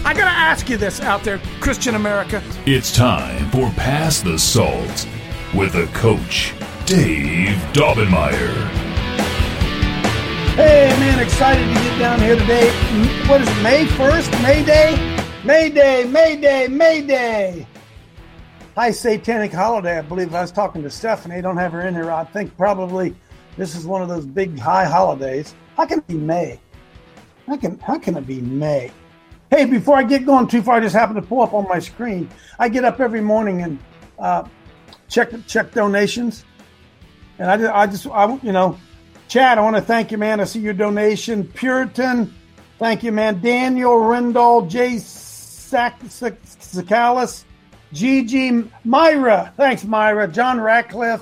I got to ask you this out there, Christian America. It's time for Pass the Salt with the coach, Dave Daubenmire. Hey, man, excited to get down here today. What is it, May 1st? May Day? May Day, May Day, May Day. High satanic holiday, I believe. I was talking to Stephanie. I don't have her in here. I think probably this is one of those big high holidays. How can it be May? How can it be May? Hey, before I get going too far, I just happened to pull up on my screen. I get up every morning and check donations. And I just Chad, I want to thank you, man. I see your donation. Puritan, thank you, man. Daniel Rendall, Jay Sakalis, Gigi, Myra, thanks, Myra. John Ratcliffe,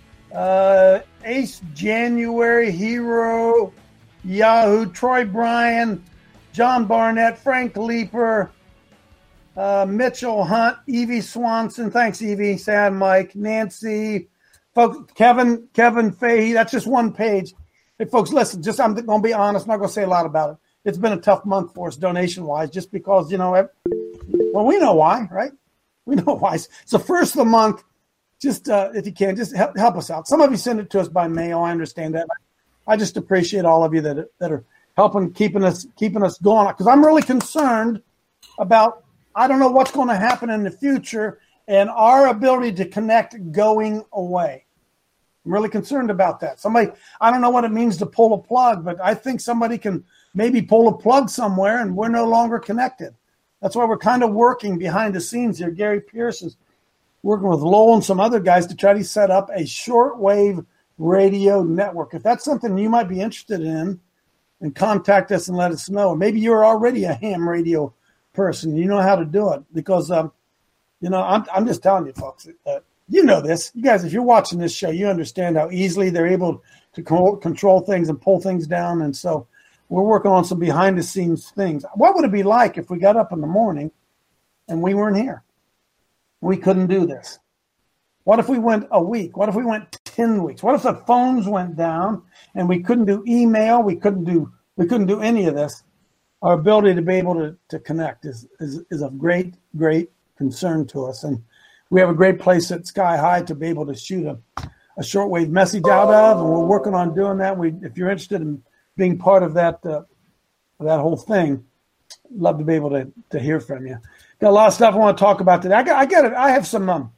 Ace January, Hero, Yahoo, Troy Bryan, John Barnett, Frank Leeper, Mitchell Hunt, Evie Swanson, thanks, Evie. Sad Mike, Nancy. Folks, Kevin Fahey, that's just one page. Hey, folks, listen, I'm going to be honest. I'm not going to say a lot about it. It's been a tough month for us donation-wise just because, we know why, right? We know why. It's the first of the month. Just, if you can, just help us out. Some of you send it to us by mail. I understand that. I just appreciate all of you that are helping, keeping us going. Because I'm really concerned about, I don't know what's going to happen in the future and our ability to connect going away. I'm really concerned about that. I don't know what it means to pull a plug, but I think somebody can maybe pull a plug somewhere and we're no longer connected. That's why we're kind of working behind the scenes here. Gary Pierce is working with Lowell and some other guys to try to set up a shortwave radio network. If that's something you might be interested in, and contact us and let us know. Maybe you're already a ham radio person. You know how to do it because I'm just telling you, folks, you know this. You guys, if you're watching this show, you understand how easily they're able to control things and pull things down. And so we're working on some behind-the-scenes things. What would it be like if we got up in the morning and we weren't here? We couldn't do this. What if we went a week? What if we went 10 weeks? What if the phones went down and we couldn't do email? We couldn't do any of this. Our ability to be able to connect is of great, great concern to us. And we have a great place at Sky High to be able to shoot a shortwave message out of, and we're working on doing that. If you're interested in being part of that whole thing, love to be able to hear from you. Got a lot of stuff I want to talk about today. I get it. I have some.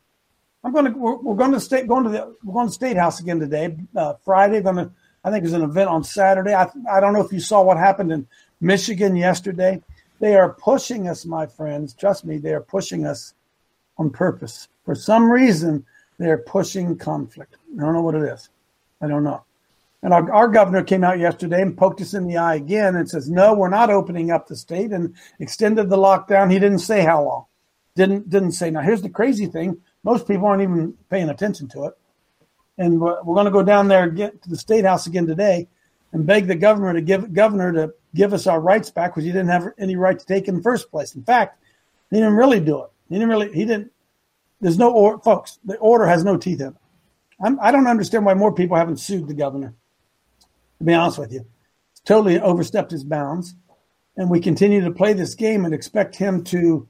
We're going to State House again today. Friday. I think there's an event on Saturday. I don't know if you saw what happened in Michigan yesterday. They are pushing us, my friends. Trust me, they are pushing us on purpose. For some reason, they're pushing conflict. I don't know what it is. I don't know. And our governor came out yesterday and poked us in the eye again and says, no, we're not opening up the state, and extended the lockdown. He didn't say how long. Didn't say. Now, here's the crazy thing. Most people aren't even paying attention to it. And we're going to go down there and get to the State House again today and beg the governor to give us our rights back because he didn't have any right to take in the first place. In fact, he didn't really do it. There's no order, folks. The order has no teeth in it. I don't understand why more people haven't sued the governor, to be honest with you. It's totally overstepped his bounds. And we continue to play this game and expect him to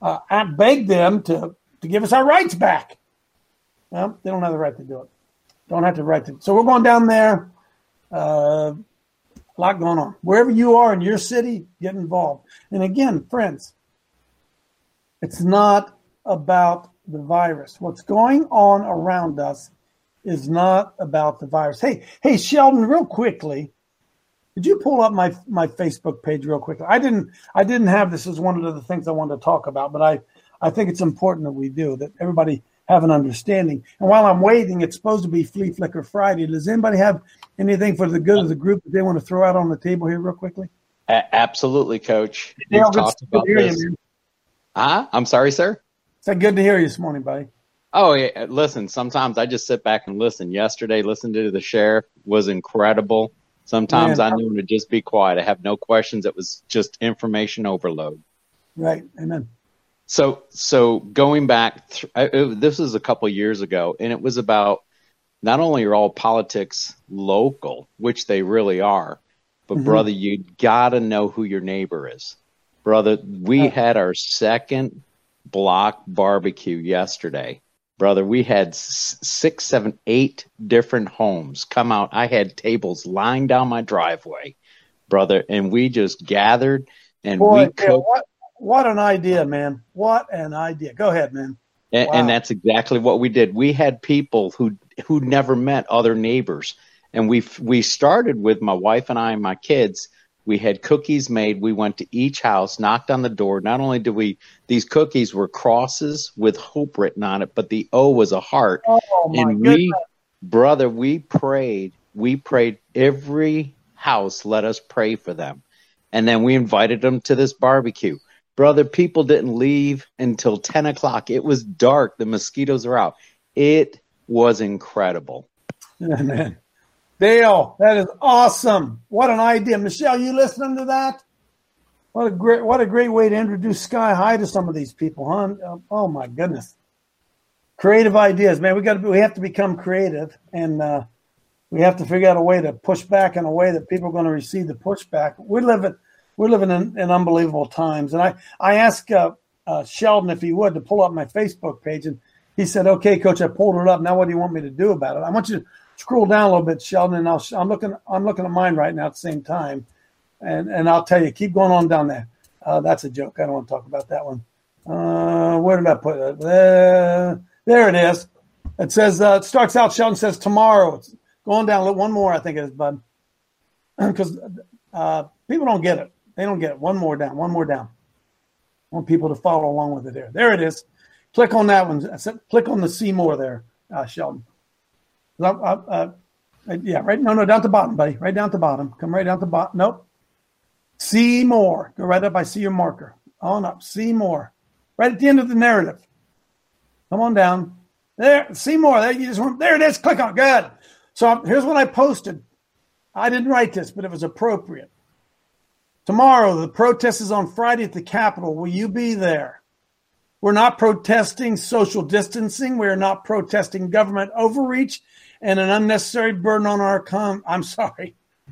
beg them to give us our rights back. Well, they don't have the right to do it. Don't have the right to. So we're going down there. A lot going on. Wherever you are in your city, get involved. And again, friends, it's not about the virus. What's going on around us is not about the virus. Hey, Sheldon, real quickly, did you pull up my Facebook page real quickly? I didn't have this as one of the things I wanted to talk about, but I think it's important that we do, that everybody have an understanding. And while I'm waiting, it's supposed to be Flea Flicker Friday. Does anybody have anything for the good of the group that they want to throw out on the table here real quickly? Absolutely, Coach. We've talked about this. I'm sorry, sir? It's good to hear you this morning, buddy. Oh, yeah. Listen, sometimes I just sit back and listen. Yesterday, listening to the sheriff was incredible. Sometimes I knew to just be quiet. I have no questions. It was just information overload. Right. Amen. So going back, this was a couple years ago, and it was about not only are all politics local, which they really are, but brother, you got to know who your neighbor is. Brother, we had our second block barbecue yesterday. Brother, we had 6, 7, 8 different homes come out. I had tables lying down my driveway, brother, and we just gathered and we cooked. What an idea, man. What an idea. Go ahead, man. And, wow. And that's exactly what we did. We had people who never met other neighbors. And we started with my wife and I and my kids. We had cookies made. We went to each house, knocked on the door. Not only did these cookies were crosses with hope written on it, but the O was a heart. Oh, my goodness. We prayed. We prayed every house. Let us pray for them. And then we invited them to this barbecue. Brother, people didn't leave until 10 o'clock. It was dark. The mosquitoes are out. It was incredible. Yeah, man. Dale, that is awesome. What an idea. Michelle, you listening to that? What a great way to introduce Sky High to some of these people, huh? Oh my goodness. Creative ideas, man. We have to become creative, and we have to figure out a way to push back in a way that people are going to receive the pushback. We're living in unbelievable times. And I asked Sheldon if he would to pull up my Facebook page, and he said, "Okay, Coach, I pulled it up. Now what do you want me to do about it?" I want you to scroll down a little bit, Sheldon, and I'm looking at mine right now at the same time, and I'll tell you, keep going on down there. That's a joke. I don't want to talk about that one. Where did I put it? There it is. It says it starts out. Sheldon says tomorrow. It's going down. One more, I think it is, bud, because people don't get it. They don't get it. One more down. I want people to follow along with it. There it is. Click on that one. Click on the see more there, Sheldon. Yeah, right. No, down to the bottom, buddy. Right down to the bottom. Come right down to the bottom. Nope. See more. Go right up. I see your marker. On up. See more. Right at the end of the narrative. Come on down. There. See more. There. There it is. Click on it. Good. So here's what I posted. I didn't write this, but it was appropriate. Tomorrow, the protest is on Friday at the Capitol. Will you be there? We're not protesting social distancing. We're not protesting government overreach and an unnecessary burden on our I'm sorry.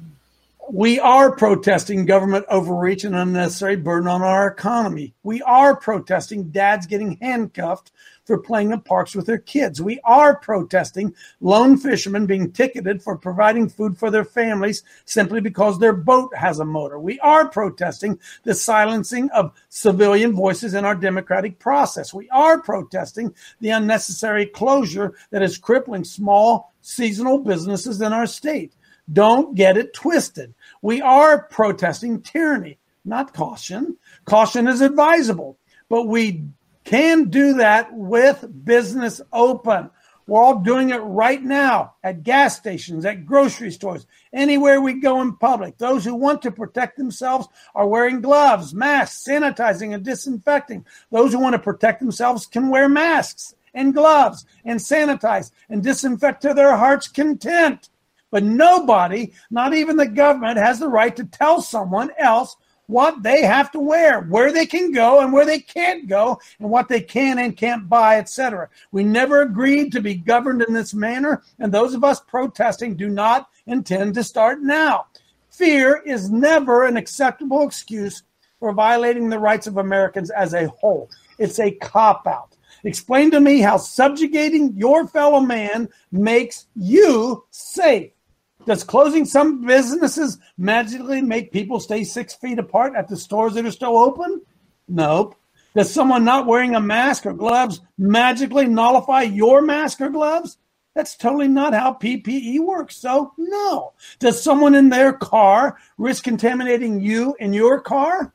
We are protesting government overreach and unnecessary burden on our economy. We are protesting dads getting handcuffed for playing in parks with their kids. We are protesting lone fishermen being ticketed for providing food for their families simply because their boat has a motor. We are protesting the silencing of civilian voices in our democratic process. We are protesting the unnecessary closure that is crippling small seasonal businesses in our state. Don't get it twisted. We are protesting tyranny, not caution. Caution is advisable, but we can do that with business open. We're all doing it right now at gas stations, at grocery stores, anywhere we go in public. Those who want to protect themselves are wearing gloves, masks, sanitizing, and disinfecting. Those who want to protect themselves can wear masks and gloves and sanitize and disinfect to their heart's content. But nobody, not even the government, has the right to tell someone else what they have to wear, where they can go and where they can't go, and what they can and can't buy, etc. We never agreed to be governed in this manner, and those of us protesting do not intend to start now. Fear is never an acceptable excuse for violating the rights of Americans as a whole. It's a cop-out. Explain to me how subjugating your fellow man makes you safe. Does closing some businesses magically make people stay 6 feet apart at the stores that are still open? Nope. Does someone not wearing a mask or gloves magically nullify your mask or gloves? That's totally not how PPE works. So, no. Does someone in their car risk contaminating you in your car?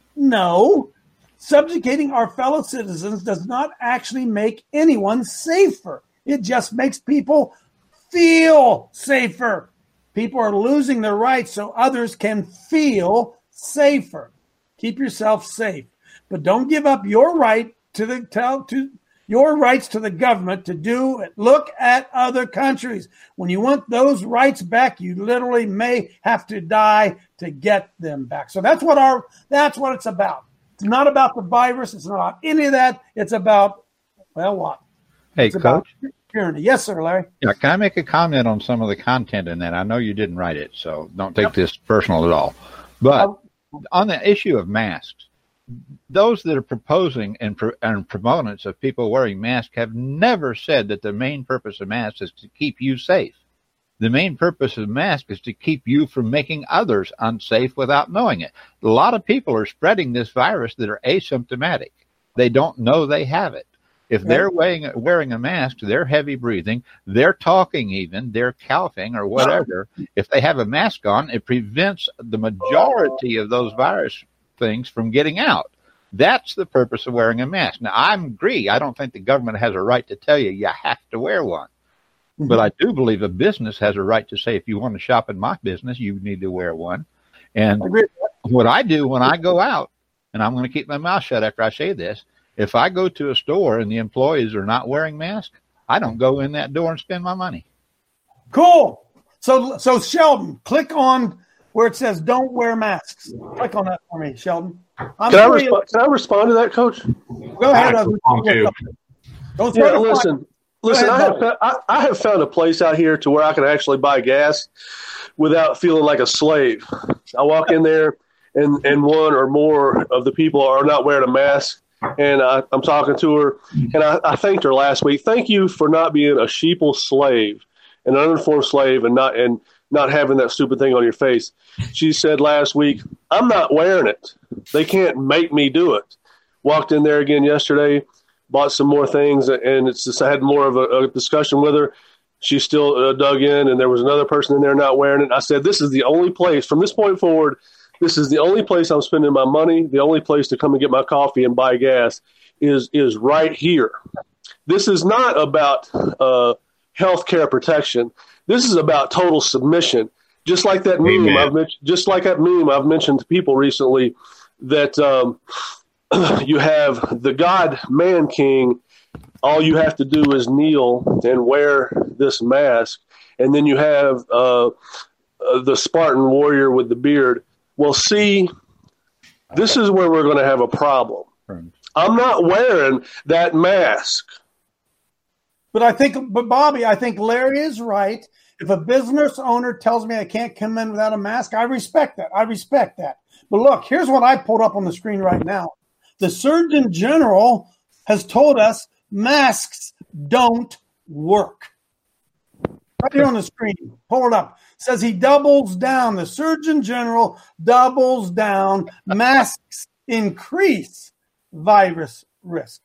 No. Subjugating our fellow citizens does not actually make anyone safer. It just makes people feel safer. People are losing their rights so others can feel safer. Keep yourself safe, but don't give up your right your rights to the government to do it. Look at other countries. When you want those rights back, you literally may have to die to get them back. So that's what it's about. It's not about the virus. It's not about any of that. It's about, well, what? Hey, it's Coach. Tyranny. Yes, sir, Larry. Yeah, can I make a comment on some of the content in that? I know you didn't write it, so don't take this personal at all. But on the issue of masks, those that are proposing and proponents of people wearing masks have never said that the main purpose of masks is to keep you safe. The main purpose of masks is to keep you from making others unsafe without knowing it. A lot of people are spreading this virus that are asymptomatic. They don't know they have it. If they're wearing a mask, they're heavy breathing, they're talking even, they're coughing or whatever. If they have a mask on, it prevents the majority of those virus things from getting out. That's the purpose of wearing a mask. Now, I agree. I don't think the government has a right to tell you have to wear one. Mm-hmm. But I do believe a business has a right to say, if you want to shop in my business, you need to wear one. And what I do when I go out, and I'm going to keep my mouth shut after I say this, if I go to a store and the employees are not wearing masks, I don't go in that door and spend my money. Cool. So Sheldon, click on where it says don't wear masks. Click on that for me, Sheldon. Can I respond to that, Coach? Go ahead. Listen. I have found a place out here to where I can actually buy gas without feeling like a slave. I walk in there, and one or more of the people are not wearing a mask. And I'm talking to her, and I thanked her last week. Thank you for not being a sheeple slave, an uninformed slave, and not having that stupid thing on your face. She said last week, I'm not wearing it. They can't make me do it. Walked in there again yesterday, bought some more things, and it's just I had more of a discussion with her. She still dug in, and there was another person in there not wearing it. I said, this is the only place from this point forward. This is the only place I'm spending my money. The only place to come and get my coffee and buy gas is right here. This is not about health care protection. This is about total submission. Just like that meme I've mentioned to people recently that you have the God man king. All you have to do is kneel and wear this mask, and then you have the Spartan warrior with the beard. Well, see, this is where we're going to have a problem. I'm not wearing that mask. But Bobby, I think Larry is right. If a business owner tells me I can't come in without a mask, I respect that. But look, here's what I pulled up on the screen right now. The Surgeon General has told us masks don't work. Right here on the screen. Pull it up. Says he doubles down. The Surgeon General doubles down. Masks increase virus risk.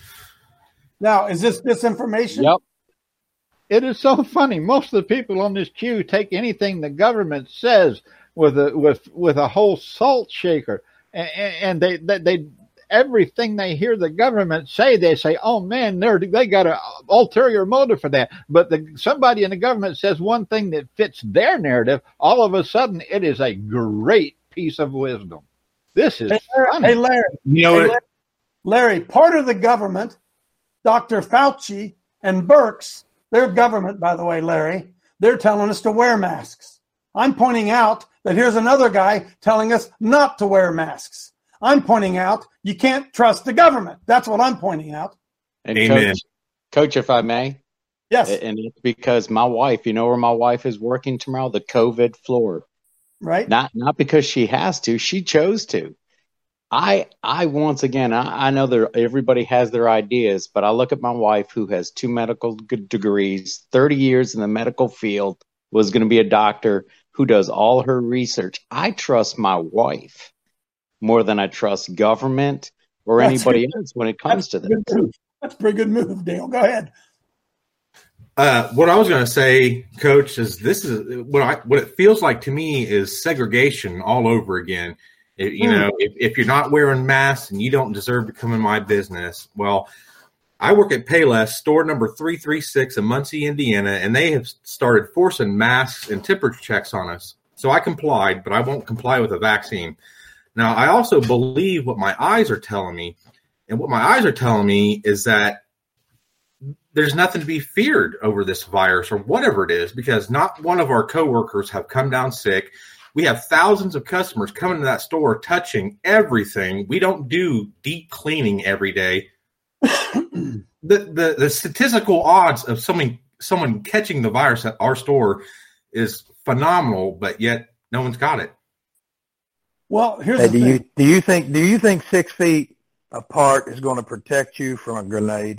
Now, is this disinformation? Yep. It is so funny. Most of the people on this queue take anything the government says with a whole salt shaker, and they everything they hear the government say, they say, "Oh man, they got an ulterior motive for that." But somebody in the government says one thing that fits their narrative, all of a sudden it is a great piece of wisdom. This is funny. Hey, Larry, part of the government, Dr. Fauci and Birx, they're government, by the way, Larry. They're telling us to wear masks. I'm pointing out that here's another guy telling us not to wear masks. I'm pointing out you can't trust the government. That's what I'm pointing out. And Amen. Coach, if I may. Yes. And it's because my wife, you know where my wife is working tomorrow? The COVID floor. Right. Not because she has to. She chose to. I once again, I know everybody has their ideas, but I look at my wife who has 2 medical degrees, 30 years in the medical field, was going to be a doctor, who does all her research. I trust my wife more than I trust government or anybody else when it comes to this. That's a pretty good move, Dale. Go ahead. What I was going to say, Coach, is this is what it feels like to me is segregation all over again. If you're not wearing masks and you don't deserve to come in my business, well, I work at Payless, store number 336 in Muncie, Indiana, and they have started forcing masks and temperature checks on us. So I complied, but I won't comply with a vaccine. Now, I also believe what my eyes are telling me, and what my eyes are telling me is that there's nothing to be feared over this virus or whatever it is, because not one of our coworkers have come down sick. We have thousands of customers coming to that store touching everything. We don't do deep cleaning every day. The statistical odds of someone catching the virus at our store is phenomenal, but yet no one's got it. Well, here's the thing. Do you think 6 feet apart is going to protect you from a grenade?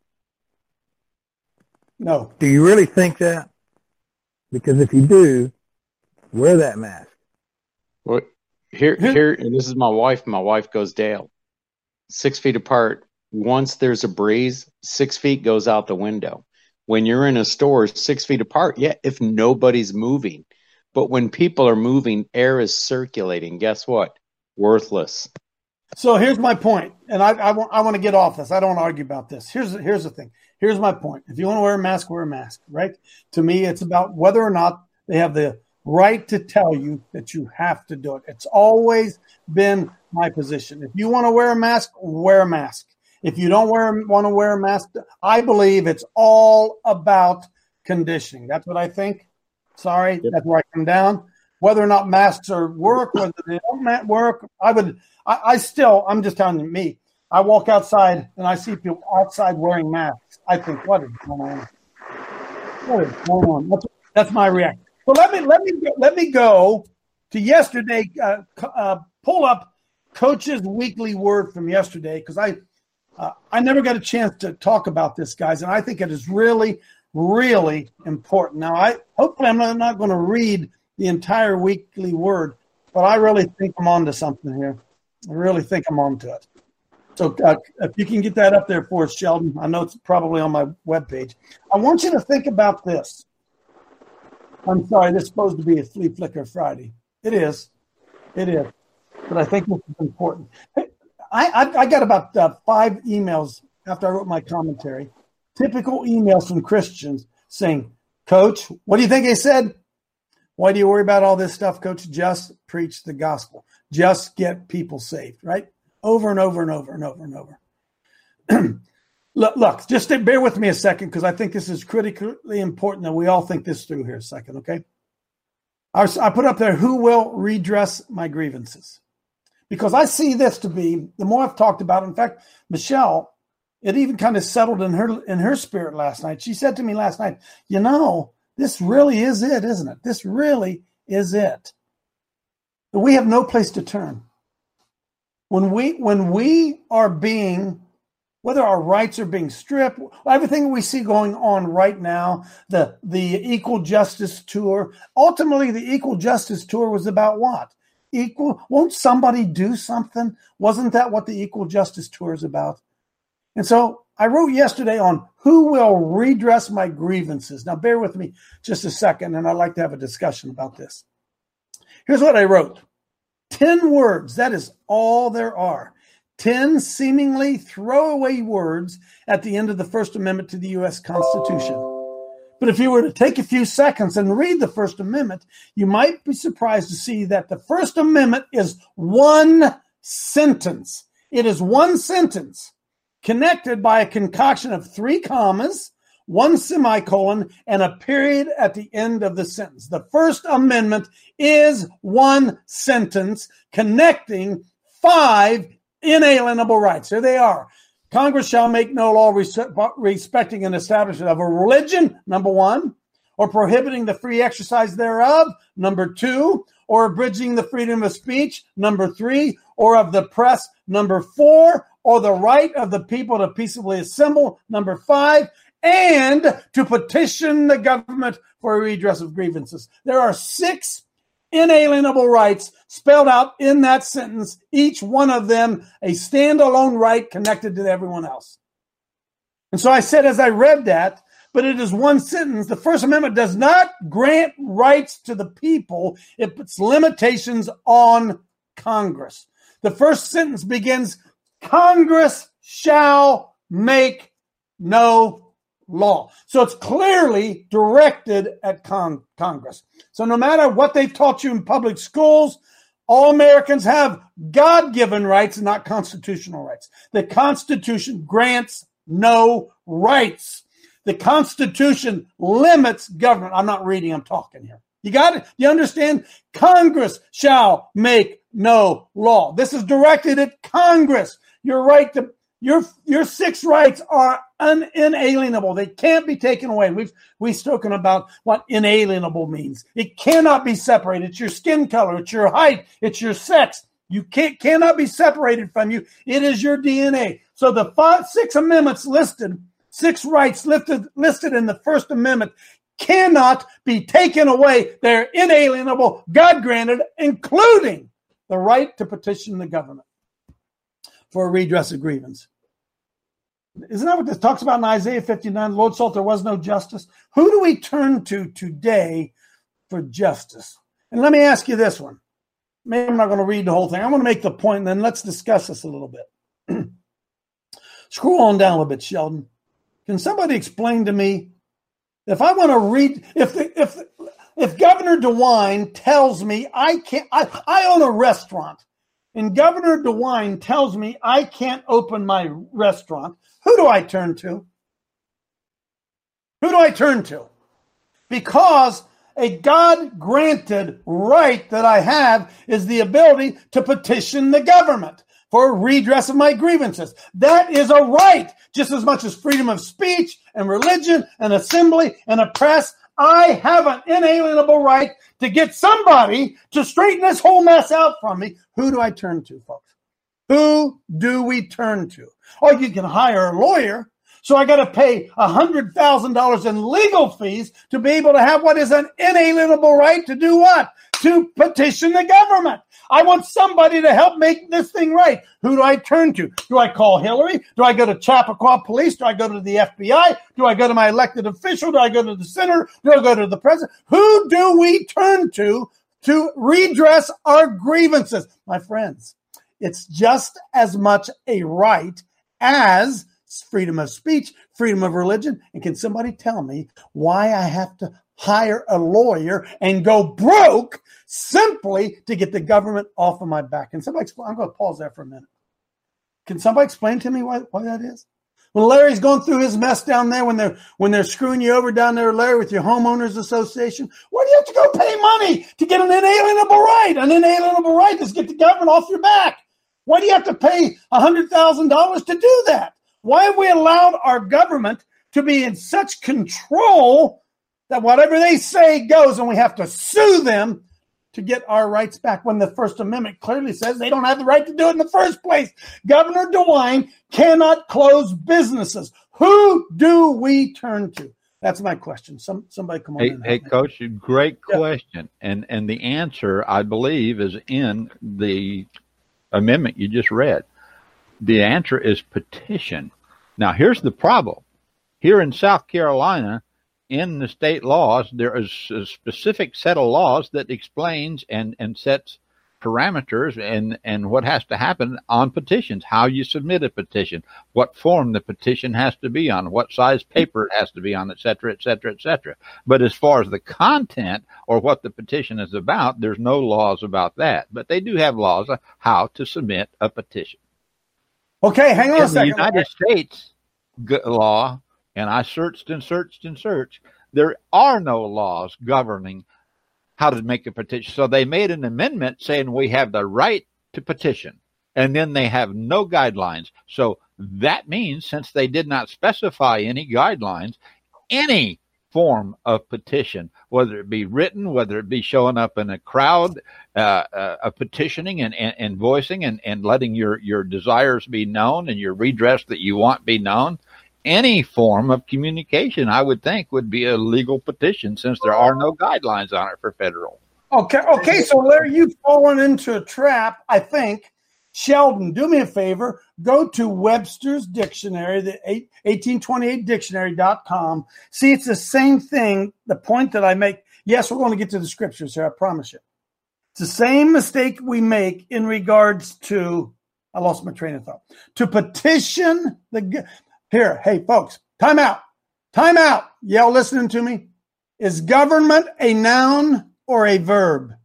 No. Do you really think that? Because if you do, wear that mask. Well, here, and this is my wife. My wife goes, Dale, 6 feet apart. Once there's a breeze, 6 feet goes out the window. When you're in a store 6 feet apart, yeah, if nobody's moving. But when people are moving, air is circulating. Guess what? Worthless. So here's my point, and I want to get off this. I don't argue about this. Here's the thing. Here's my point. If you want to wear a mask, right? To me, it's about whether or not they have the right to tell you that you have to do it. It's always been my position. If you want to wear a mask, wear a mask. If you don't want to wear a mask, I believe it's all about conditioning. That's what I think. Sorry, that's where I come down. Whether or not masks work, whether they don't work, I'm just telling you, I walk outside and I see people outside wearing masks. I think, what is going on? What is going on? That's my reaction. So let me go to yesterday. Pull up Coach's weekly word from yesterday, because I never got a chance to talk about this, guys, and I think it is really, really important. Now, hopefully I'm not going to read the entire weekly word, but I really think I'm onto something here. I really think I'm onto it. So if you can get that up there for us, Sheldon, I know it's probably on my webpage. I want you to think about this. I'm sorry, this is supposed to be a Flea Flicker Friday. It is. But I think this is important. Hey, I got about 5 emails after I wrote my commentary, typical emails from Christians saying, Coach, what do you think they said? Why do you worry about all this stuff, Coach? Just preach the gospel. Just get people saved, right? Over and over and over and over and over. Look, just bear with me a second, because I think this is critically important that we all think this through here a second, okay? I put up there, who will redress my grievances? Because I see this to be, the more I've talked about it, in fact, Michelle, it even kind of settled in her spirit last night. She said to me last night, this really is it, isn't it? This really is it. We have no place to turn. When we are being, whether our rights are being stripped, everything we see going on right now, the Equal Justice Tour, ultimately the Equal Justice Tour was about what? Won't somebody do something? Wasn't that what the Equal Justice Tour is about? And so I wrote yesterday on who will redress my grievances. Now bear with me just a second, and I'd like to have a discussion about this. Here's what I wrote. 10 words, that is all there are. 10 seemingly throwaway words at the end of the First Amendment to the U.S. Constitution. But if you were to take a few seconds and read the First Amendment, you might be surprised to see that the First Amendment is one sentence. It is one sentence connected by a concoction of 3 commas, 1 semicolon, and a period at the end of the sentence. The First Amendment is one sentence connecting 5 inalienable rights. Here they are. Congress shall make no law respecting an establishment of a religion, number 1, or prohibiting the free exercise thereof, number 2, or abridging the freedom of speech, number 3, or of the press, number 4, or the right of the people to peaceably assemble, number 5, and to petition the government for a redress of grievances. There are 6 inalienable rights spelled out in that sentence, each one of them a standalone right connected to everyone else. And so I said, as I read that, but it is one sentence, the First Amendment does not grant rights to the people. It puts limitations on Congress. The first sentence begins, Congress shall make no law. So it's clearly directed at Congress. So no matter what they've taught you in public schools, all Americans have God-given rights and not constitutional rights. The Constitution grants no rights. The Constitution limits government. I'm not reading, I'm talking here. You got it? You understand? Congress shall make no law. This is directed at Congress. Your right to your 6 rights are inalienable. They can't be taken away. We've spoken about what inalienable means. It cannot be separated. It's your skin color. It's your height. It's your sex. You cannot be separated from you. It is your DNA. So the 6 amendments listed, 6 rights listed in the First Amendment cannot be taken away. They're inalienable, God-granted, including the right to petition the government for a redress of grievance. Isn't that what this talks about in Isaiah 59? Lord sought there was no justice. Who do we turn to today for justice? And let me ask you this one. Maybe I'm not going to read the whole thing. I want to make the point, and then let's discuss this a little bit. Scroll on down a little bit, Sheldon. Can somebody explain to me, if I want to read, if Governor DeWine tells me I own a restaurant, and Governor DeWine tells me I can't open my restaurant, who do I turn to? Who do I turn to? Because a God-granted right that I have is the ability to petition the government for redress of my grievances. That is a right, just as much as freedom of speech and religion and assembly and a press. I have an inalienable right to get somebody to straighten this whole mess out from me. Who do I turn to, folks? Who do we turn to? Oh, you can hire a lawyer. So I got to pay $100,000 in legal fees to be able to have what is an inalienable right to do what? To petition the government. I want somebody to help make this thing right. Who do I turn to? Do I call Hillary? Do I go to Chappaqua Police? Do I go to the FBI? Do I go to my elected official? Do I go to the senator? Do I go to the president? Who do we turn to redress our grievances? My friends, it's just as much a right as freedom of speech, freedom of religion. And can somebody tell me why I have to hire a lawyer and go broke simply to get the government off of my back? Can somebody explain? I'm going to pause there for a minute. Can somebody explain to me why that is? When Larry's going through his mess down there, when they're screwing you over down there, Larry, with your homeowners association, why do you have to go pay money to get an inalienable right? An inalienable right is get the government off your back. Why do you have to pay $100,000 to do that? Why have we allowed our government to be in such control that whatever they say goes, and we have to sue them to get our rights back when the First Amendment clearly says they don't have the right to do it in the first place? Governor DeWine cannot close businesses. Who do we turn to? That's my question. Somebody come on. Hey, Coach, great question. And the answer, I believe, is in the amendment you just read. The answer is petition. Now, here's the problem. Here in South Carolina, in the state laws, there is a specific set of laws that explains and sets parameters and what has to happen on petitions, how you submit a petition, what form the petition has to be on, what size paper it has to be on, et cetera, et cetera, et cetera. But as far as the content or what the petition is about, there's no laws about that. But they do have laws on how to submit a petition. Okay, hang on a second. In the United States law, and I searched and searched and searched, there are no laws governing how to make a petition. So they made an amendment saying we have the right to petition, and then they have no guidelines. So that means, since they did not specify any guidelines, any form of petition, whether it be written, whether it be showing up in a crowd, of petitioning and voicing and letting your desires be known and your redress that you want be known, any form of communication, I would think, would be a legal petition, since there are no guidelines on it for federal. Okay. So Larry, you've fallen into a trap, I think. Sheldon, do me a favor. Go to Webster's Dictionary, the 1828dictionary.com. See, it's the same thing. The point that I make, yes, we're going to get to the scriptures here, I promise you. It's the same mistake we make in regards to, I lost my train of thought, to petition here, hey, folks, time out. Y'all listening to me? Is government a noun or a verb?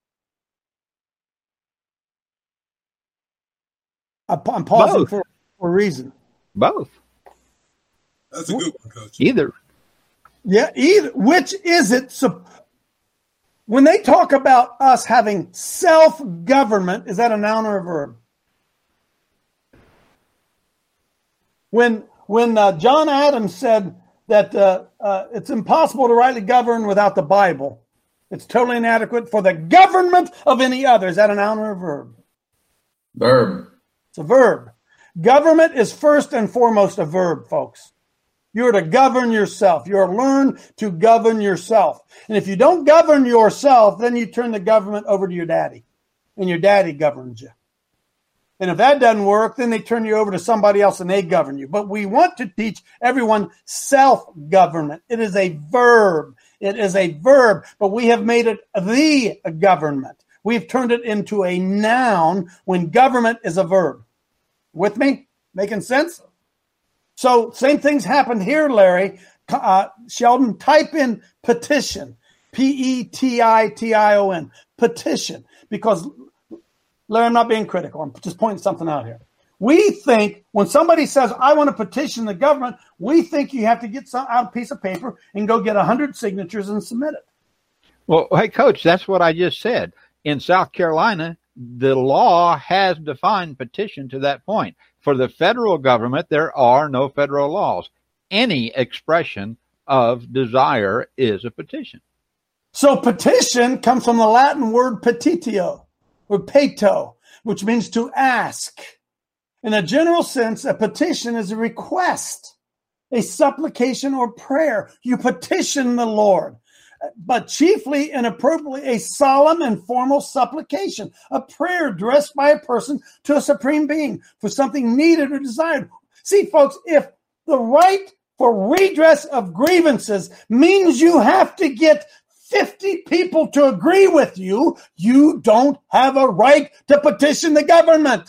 I'm pausing for a reason. Both. That's a good one, Coach. Either. Yeah, either. Which is it? So when they talk about us having self-government, is that a noun or a verb? When When John Adams said that it's impossible to rightly govern without the Bible, it's totally inadequate for the government of any other. Is that a noun or a verb? Verb. It's a verb. Government is first and foremost a verb, folks. You're to govern yourself. You're to learn to govern yourself. And if you don't govern yourself, then you turn the government over to your daddy. And your daddy governs you. And if that doesn't work, then they turn you over to somebody else and they govern you. But we want to teach everyone self-government. It is a verb. It is a verb, but we have made it the government. We've turned it into a noun when government is a verb. With me? Making sense? So same things happened here, Larry. Sheldon, type in petition. P-E-T-I-T-I-O-N. Petition. Because, Larry, I'm not being critical. I'm just pointing something out here. We think when somebody says, I want to petition the government, we think you have to get out a piece of paper and go get 100 signatures and submit it. Well, hey, Coach, that's what I just said. In South Carolina, the law has defined petition to that point. For the federal government, there are no federal laws. Any expression of desire is a petition. So petition comes from the Latin word petitio, or peto, which means to ask. In a general sense, a petition is a request, a supplication or prayer. You petition the Lord, but chiefly and appropriately a solemn and formal supplication, a prayer addressed by a person to a supreme being for something needed or desired. See, folks, if the right for redress of grievances means you have to get 50 people to agree with you, you don't have a right to petition the government.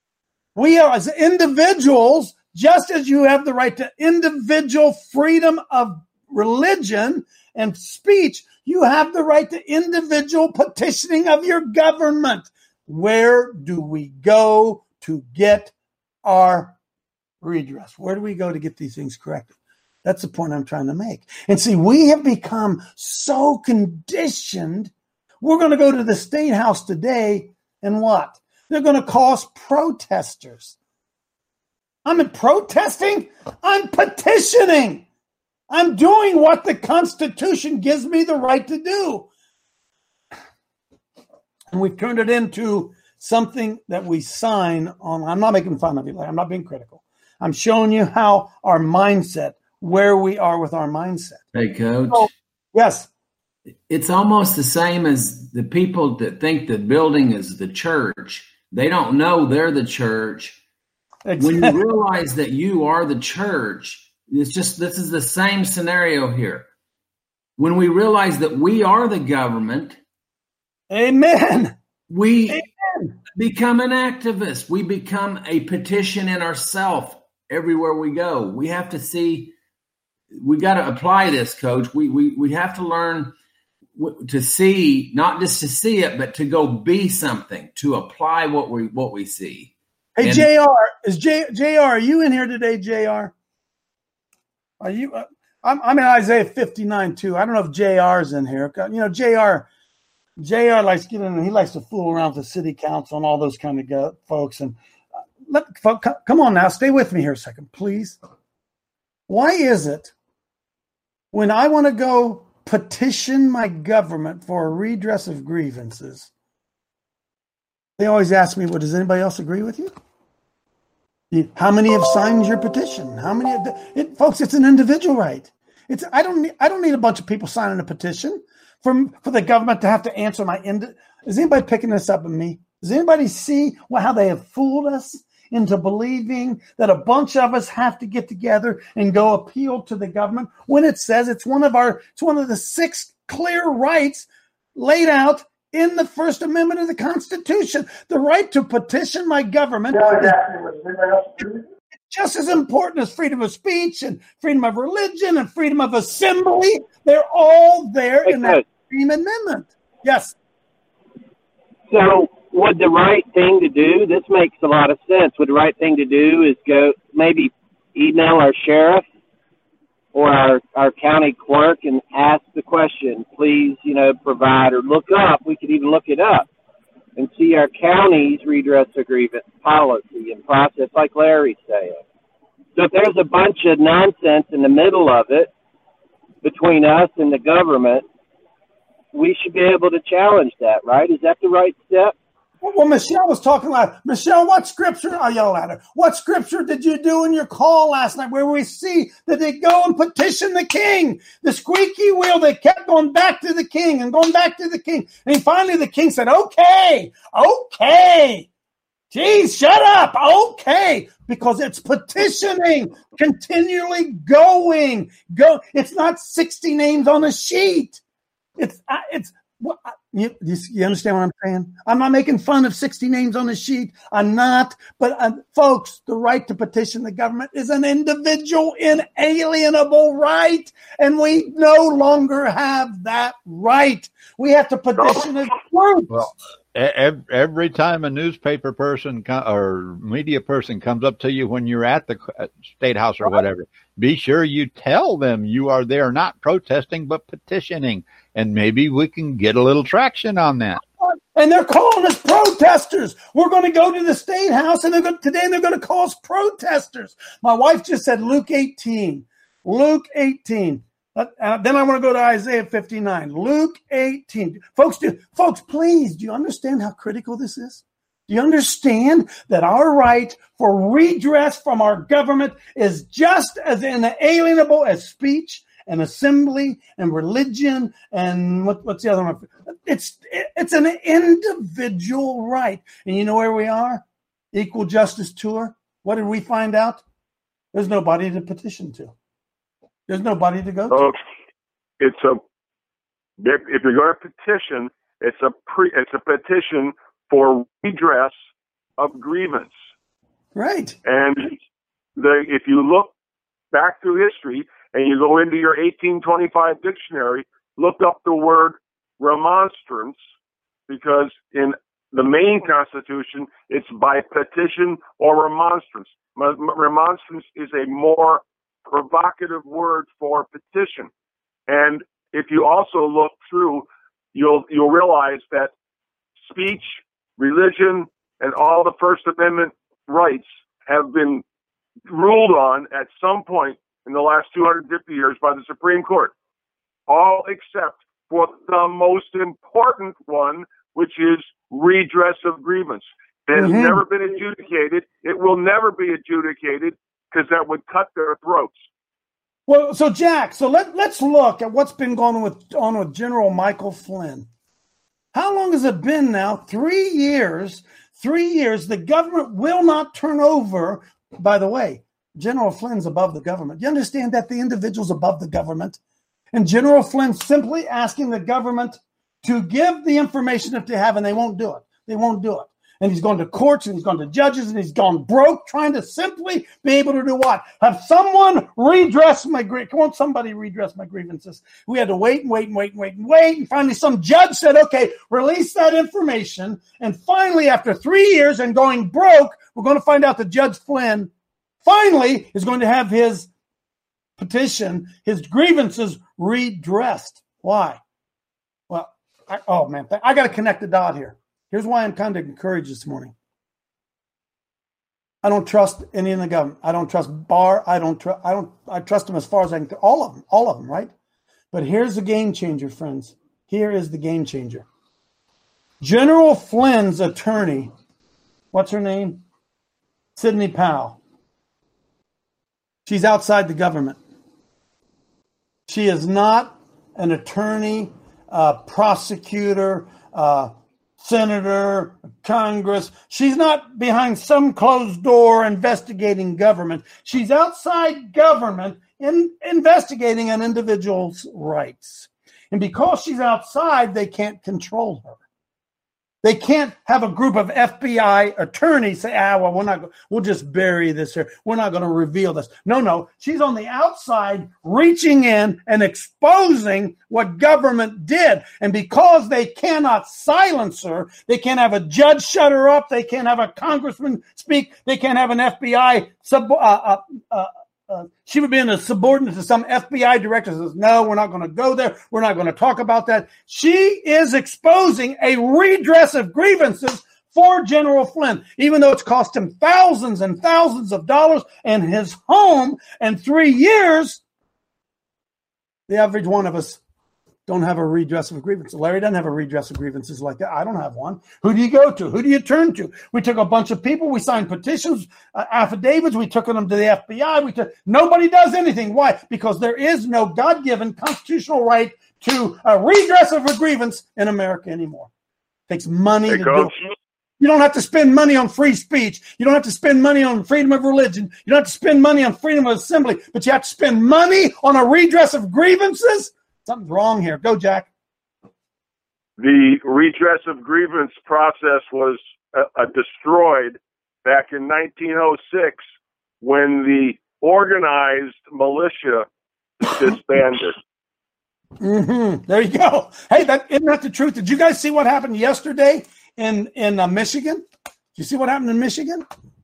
We are, as individuals, just as you have the right to individual freedom of religion and speech, you have the right to individual petitioning of your government. Where do we go to get our redress? Where do we go to get these things corrected? That's the point I'm trying to make. And see, we have become so conditioned. We're going to go to the State House today, and what? They're going to call us protesters. I'm protesting. I'm petitioning. I'm doing what the Constitution gives me the right to do. And we've turned it into something that we sign on. I'm not making fun of you. I'm not being critical. I'm showing you how our mindset, where we are with our mindset. Hey, Coach. So, yes. It's almost the same as the people that think the building is the church. They don't know they're the church. Exactly. When you realize that you are the church, it's just, this is the same scenario here. When we realize that we are the government, amen, we become an activist. We become a petition in ourselves everywhere we go. We have to see, we got to apply this, Coach. We have to learn to see, not just to see it, but to go be something, to apply what we see. Hey, and JR, are you in here today, JR? Are you? I'm in Isaiah 59 too. I don't know if JR's in here. You know, JR likes to get in. He likes to fool around with the city council and all those kind of folks. And come on now, stay with me here a second, please. Why is it when I want to go petition my government for a redress of grievances, they always ask me, well, does anybody else agree with you? How many have signed your petition? How many? Folks, it's an individual right. I don't need a bunch of people signing a petition for the government to have to answer my end. Is anybody picking this up in me? Does anybody see how they have fooled us into believing that a bunch of us have to get together and go appeal to the government when it says it's one of the 6 clear rights laid out in the First Amendment of the Constitution? The right to petition my government is just as important as freedom of speech and freedom of religion and freedom of assembly. They're all there in that same amendment. Yes. So would the right thing to do, this makes a lot of sense, would the right thing to do is go maybe email our sheriff or our county clerk and ask the question, please, provide or look up. We could even look it up and see our county's redress of grievance policy and process, like Larry's saying. So if there's a bunch of nonsense in the middle of it between us and the government, we should be able to challenge that, right? Is that the right step? Well, Michelle was talking about, Michelle, what scripture, I yelled at her, what scripture did you do in your call last night where we see that they go and petition the king? The squeaky wheel, they kept going back to the king and going back to the king. And finally the king said, okay. Geez, shut up. Okay. Because it's petitioning, continually going. It's not 60 names on a sheet. You understand what I'm saying? I'm not making fun of 60 names on a sheet. I'm not. But folks, the right to petition the government is an individual, inalienable right. And we no longer have that right. We have to petition as groups. Well, every time a newspaper person or media person comes up to you when you're at the State House or whatever, be sure you tell them you are there not protesting but petitioning, and maybe we can get a little traction on that. And they're calling us protesters. We're going to go to the State House, and they're going to call us protesters. My wife just said Luke 18. Luke 18. Then I want to go to Isaiah 59. Luke 18. Folks, please, do you understand how critical this is? Do you understand that our right for redress from our government is just as inalienable as speech and assembly and religion and what's the other one? It's an individual right. And you know where we are? Equal Justice Tour. What did we find out? There's nobody to petition to. There's nobody to go to. If you're going to petition, it's a petition for redress of grievance. Right. And if you look back through history and you go into your 1825 dictionary, look up the word remonstrance, because in the main Constitution, it's by petition or remonstrance. Remonstrance is a more provocative word for petition. And if you also look through, you'll realize that speech, religion, and all the First Amendment rights have been ruled on at some point in the last 250 years by the Supreme Court, all except for the most important one, which is redress of grievance. It has never been adjudicated. It will never be adjudicated, because that would cut their throats. Well, so Jack, let's look at what's been going on with General Michael Flynn. How long has it been now? 3 years. 3 years. The government will not turn over. By the way, General Flynn's above the government. You understand that the individual's above the government? And General Flynn's simply asking the government to give the information that they have, and they won't do it. They won't do it. And he's gone to courts, and he's gone to judges, and he's gone broke trying to simply be able to do what? Have someone redress my grievances. Won't somebody redress my grievances? We had to wait. And finally some judge said, okay, release that information. And finally, after 3 years and going broke, we're going to find out that Judge Flynn finally is going to have his petition, his grievances redressed. Why? Well, I got to connect the dot here. Here's why I'm kind of encouraged this morning. I don't trust any in the government. I don't trust Barr. I trust them as far as I can. All of them, right? But here's the game changer, friends. Here is the game changer. General Flynn's attorney, what's her name? Sidney Powell. She's outside the government. She is not an attorney, prosecutor, senator, Congress. She's not behind some closed door investigating government. She's outside government investigating an individual's rights. And because she's outside, they can't control her. They can't have a group of FBI attorneys say, we'll just bury this here. We're not going to reveal this. No. She's on the outside reaching in and exposing what government did. And because they cannot silence her, they can't have a judge shut her up. They can't have a congressman speak. They can't have an FBI she would be in a subordinate to some FBI director says, no, we're not going to go there. We're not going to talk about that. She is exposing a redress of grievances for General Flynn, even though it's cost him thousands and thousands of dollars and his home and 3 years. The average one of us don't have a redress of grievances. Larry doesn't have a redress of grievances like that. I don't have one. Who do you go to? Who do you turn to? We took a bunch of people. We signed petitions, affidavits. We took them to the FBI. Nobody does anything. Why? Because there is no God-given constitutional right to a redress of a grievance in America anymore. It takes money to do it. You don't have to spend money on free speech. You don't have to spend money on freedom of religion. You don't have to spend money on freedom of assembly, but you have to spend money on a redress of grievances. Something's wrong here. Go, Jack. The redress of grievance process was destroyed back in 1906 when the organized militia disbanded. Mm-hmm. There you go. Hey, isn't that the truth? Did you guys see what happened yesterday in Michigan? Did you see what happened in Michigan?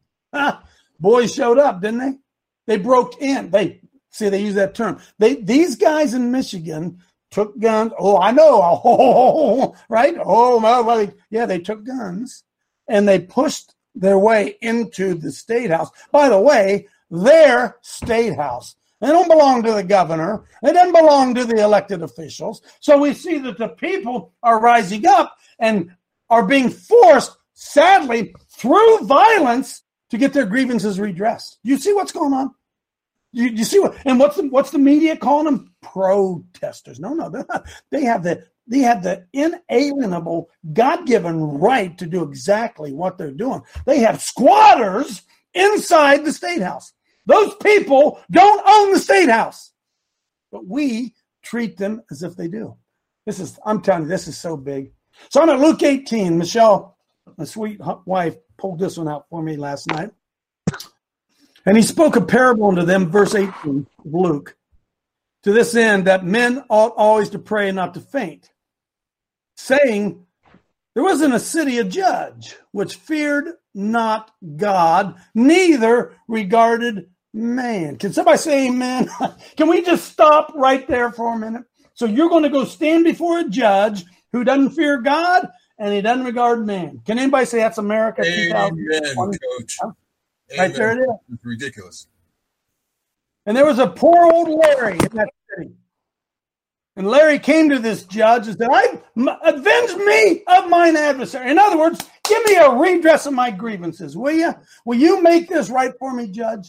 Boys showed up, didn't they? They broke in. They use that term. These guys in Michigan took guns. Oh, I know. Oh, right? Oh, well, yeah, they took guns and they pushed their way into the State House. By the way, their State House. They don't belong to the governor. They don't belong to the elected officials. So we see that the people are rising up and are being forced, sadly, through violence to get their grievances redressed. You see what's going on? You see what's the media calling them? Protesters. No, they're not. They have the inalienable, God-given right to do exactly what they're doing. They have squatters inside the State House. Those people don't own the State House, but we treat them as if they do. I'm telling you, this is so big. So I'm at Luke 18. Michelle, my sweet wife, pulled this one out for me last night. And he spoke a parable unto them, verse 18 of Luke, to this end that men ought always to pray and not to faint, saying, there was in a city a judge which feared not God, neither regarded man. Can somebody say amen? Can we just stop right there for a minute? So you're going to go stand before a judge who doesn't fear God and he doesn't regard man. Can anybody say that's America? Amen, Coach. Right there it is. It's ridiculous. And there was a poor old Larry in that city. And Larry came to this judge and said, avenge me of mine adversary. In other words, give me a redress of my grievances, will you? Will you make this right for me, judge?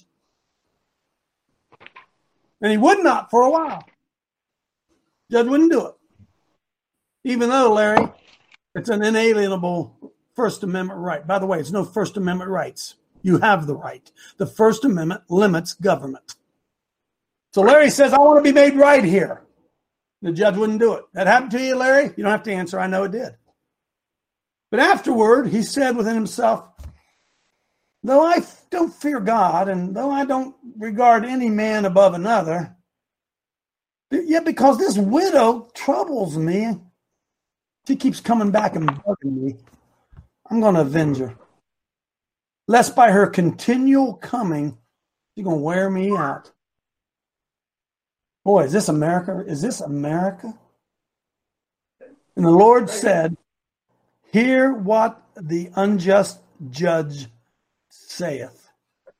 And he would not for a while. Judge wouldn't do it. Even though, Larry, it's an inalienable First Amendment right. By the way, it's no First Amendment rights. You have the right. The First Amendment limits government. So Larry says, I want to be made right here. The judge wouldn't do it. That happened to you, Larry? You don't have to answer. I know it did. But afterward, he said within himself, though I don't fear God, and though I don't regard any man above another, yet because this widow troubles me, she keeps coming back and bugging me, I'm going to avenge her. Lest by her continual coming, she's going to wear me out. Boy, is this America? Is this America? And the Lord said, hear what the unjust judge saith.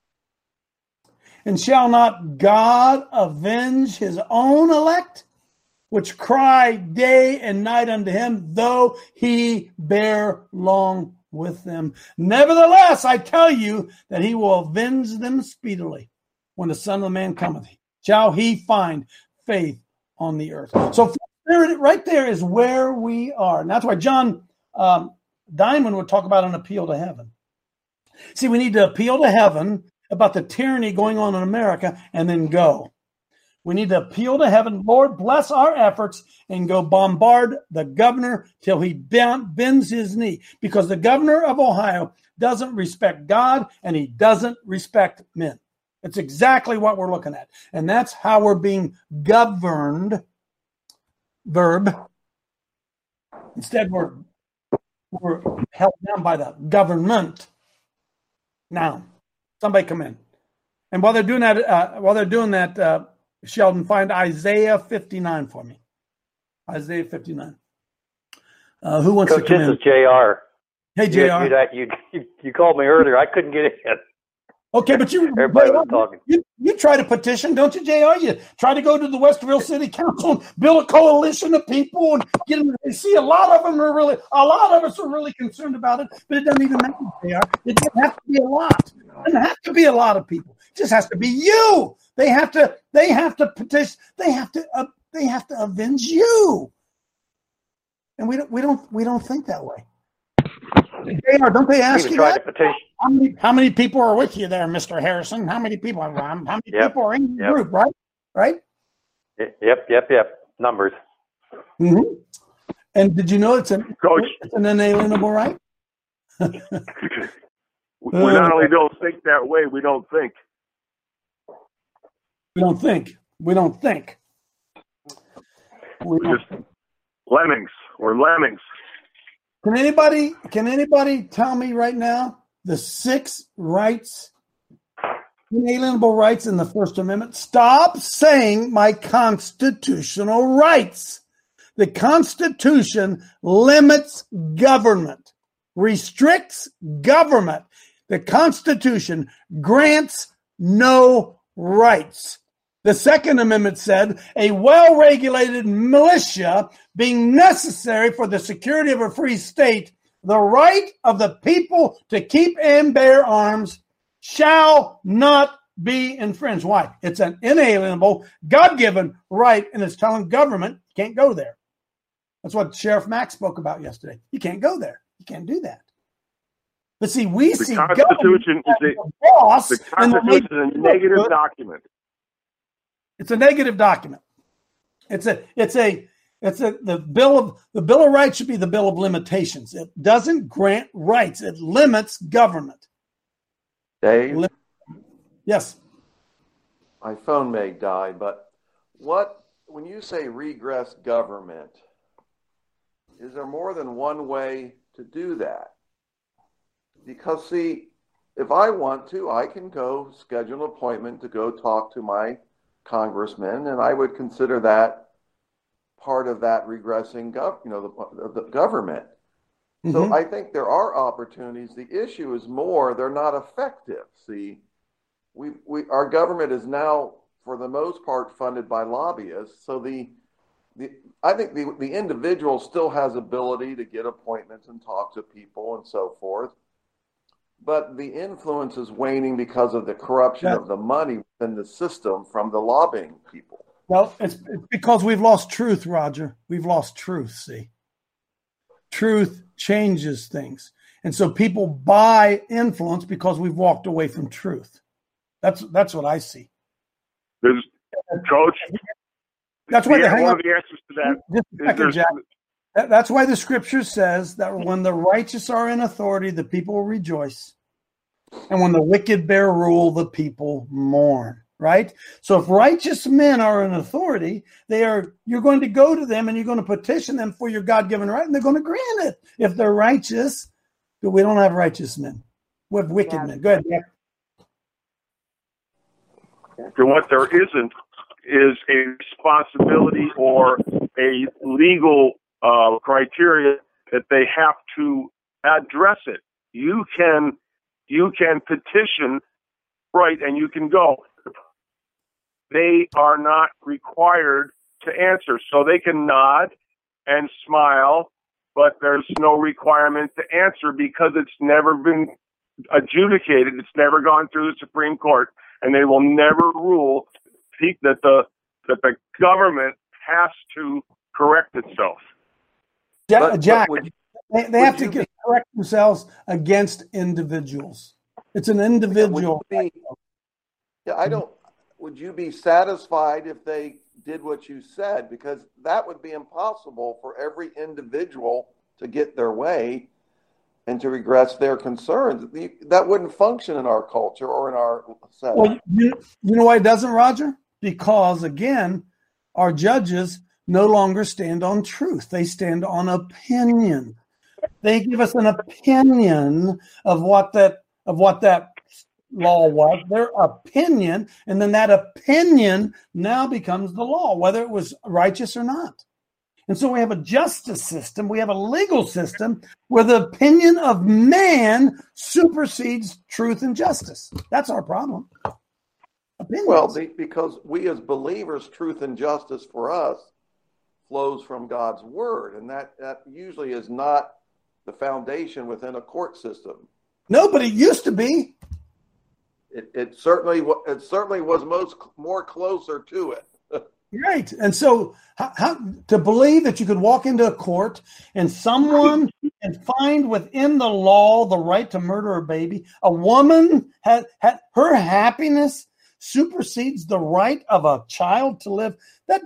And shall not God avenge his own elect, which cry day and night unto him, though he bear long with them? Nevertheless, I tell you that he will avenge them speedily. When the Son of the Man cometh, shall he find faith on the earth? So right there is where we are. And that's why John Diamond would talk about an appeal to heaven. See, we need to appeal to heaven about the tyranny going on in America and then go. We need to appeal to heaven. Lord, bless our efforts and go bombard the governor till he bends his knee. Because the governor of Ohio doesn't respect God and he doesn't respect men. It's exactly what we're looking at. And that's how we're being governed. Verb. Instead, we're held down by the government. Now, somebody come in. And while they're doing that, Sheldon, find Isaiah 59 for me. Isaiah 59. Who wants Coach, to come in? This is JR. Hey, JR. You called me earlier. I couldn't get in. Okay, but everybody was talking. You try to petition, don't you, JR? You try to go to the Westerville City Council and build a coalition of people and get them. See, a lot of us are really concerned about it, but it doesn't even matter, JR. It doesn't have to be a lot. It doesn't have to be a lot of people. It just has to be you. They have to petition. They have to avenge you. And we don't think that way. JR, don't they ask you that? How many people are with you there, Mr. Harrison? How many people people are in the group, right? Right? Yep. Numbers. Mm-hmm. And did you know it's an inalienable right? We not only don't think that way, we don't think. We're just lemmings. We're lemmings. Can anybody tell me right now the 6 rights, inalienable rights in the First Amendment? Stop saying my constitutional rights. The Constitution limits government, restricts government. The Constitution grants no rights. The Second Amendment said a well-regulated militia being necessary for the security of a free state, the right of the people to keep and bear arms shall not be infringed. Why? It's an inalienable, God-given right, and it's telling government you can't go there. That's what Sheriff Mack spoke about yesterday. You can't go there. You can't do that. But see, the Constitution is a negative document. It's a negative document. The Bill of Rights should be the Bill of Limitations. It doesn't grant rights. It limits government. Dave? Yes. My phone may die, but when you say regress government, is there more than one way to do that? Because see, if I want to, I can go schedule an appointment to go talk to my congressman, and I would consider that part of that regressing the government. Mm-hmm. So I think there are opportunities. The issue is more they're not effective. See, our government is now for the most part funded by lobbyists. So I think the individual still has ability to get appointments and talk to people and so forth. But the influence is waning because of the corruption of the money within the system from the lobbying people. Well, it's because we've lost truth, Roger. We've lost truth, see. Truth changes things. And so people buy influence because we've walked away from truth. That's what I see. Coach, that's why one of the answers to that. Just a second, Jack. That's why the scripture says that when the righteous are in authority, the people rejoice. And when the wicked bear rule, the people mourn, right? So if righteous men are in authority, you're going to go to them and you're going to petition them for your God-given right, and they're going to grant it. If they're righteous, but we don't have righteous men. We have wicked men. Go ahead, Jack. So what there isn't is a responsibility or a legal criteria that they have to address it. You can petition, right, and you can go. They are not required to answer. So they can nod and smile, but there's no requirement to answer because it's never been adjudicated. It's never gone through the Supreme Court, and they will never rule that the government has to correct itself. Jack, they have to correct themselves against individuals. It's an individual. Would you be satisfied if they did what you said? Because that would be impossible for every individual to get their way and to regress their concerns. That wouldn't function in our culture or in our setting. Well, you know why it doesn't, Roger? Because, again, our judges no longer stand on truth. They stand on opinion. They give us an opinion of what that law was, their opinion, and then that opinion now becomes the law, whether it was righteous or not. And so we have a justice system, we have a legal system where the opinion of man supersedes truth and justice. That's our problem. Opinions. Well, because we as believers, truth and justice for us flows from God's word, and that usually is not the foundation within a court system. No, but it used to be. It certainly was more closer to it. Right. And so how to believe that you could walk into a court and someone can find within the law the right to murder a baby, a woman had her happiness supersedes the right of a child to live. That